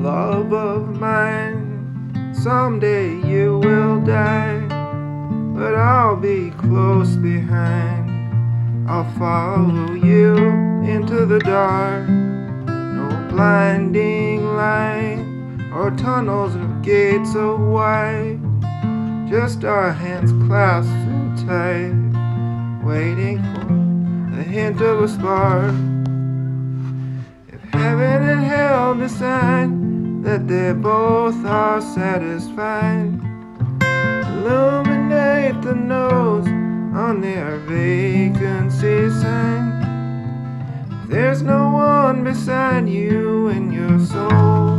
love of mine. Someday you will die, but I'll be close behind. I'll follow you into the dark. No blinding light or tunnels or gates of white, just our hands clasped so tight, waiting for the hint of a spark. If heaven and hell decide that they both are satisfied, illuminate the nose on their vacancy sign. If there's no one beside you in your soul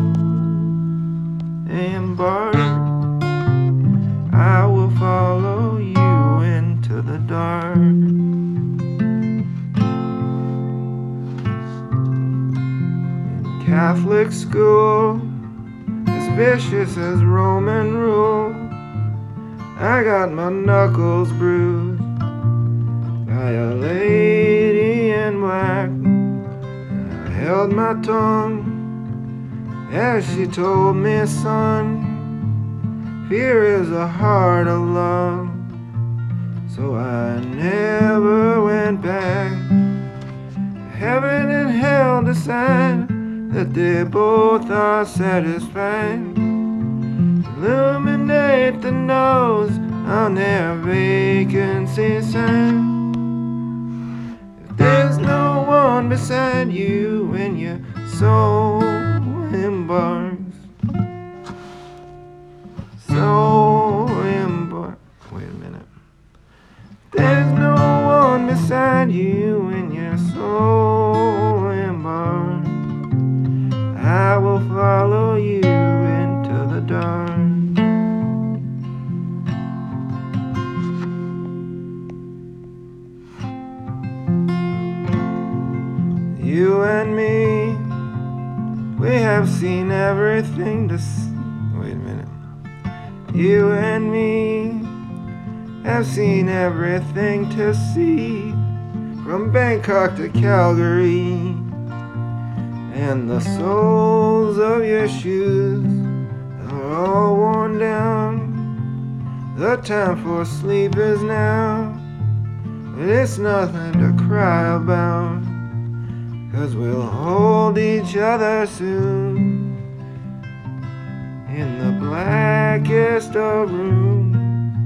embark, I will follow you into the dark. In Catholic school, as vicious as Roman rule, I got my knuckles bruised by a lady in black. I held my tongue as she told me, son, fear is a heart of love. So I never went back. Heaven and hell decide that they both are satisfied. Illuminate the nose on their vacancy sign. If there's no one beside you when your soul embarks, wait a minute. There's no one beside you when your soul embarks, I will follow you into the dark. You and me, we have seen everything to see. Wait a minute. You and me have seen everything to see, from Bangkok to Calgary. And the soles of your shoes are all worn down. The time for sleep is now, but it's nothing to cry about, 'cause we'll hold each other soon in the blackest of rooms.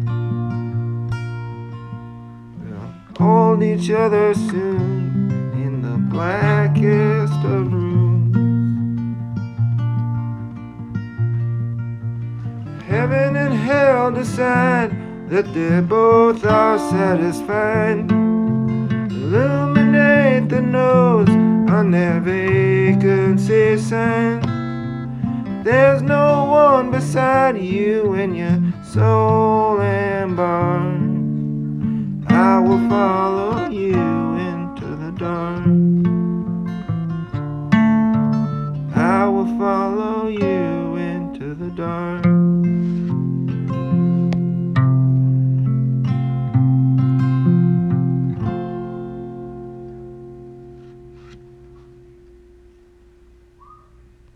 We'll hold each other soon in the blackest of rooms. Heaven and hell decide that they both are satisfied. Illuminate the nose on their vacancy sign. There's no one beside you when your soul embarks, I will follow you into the dark. I will follow you into the dark.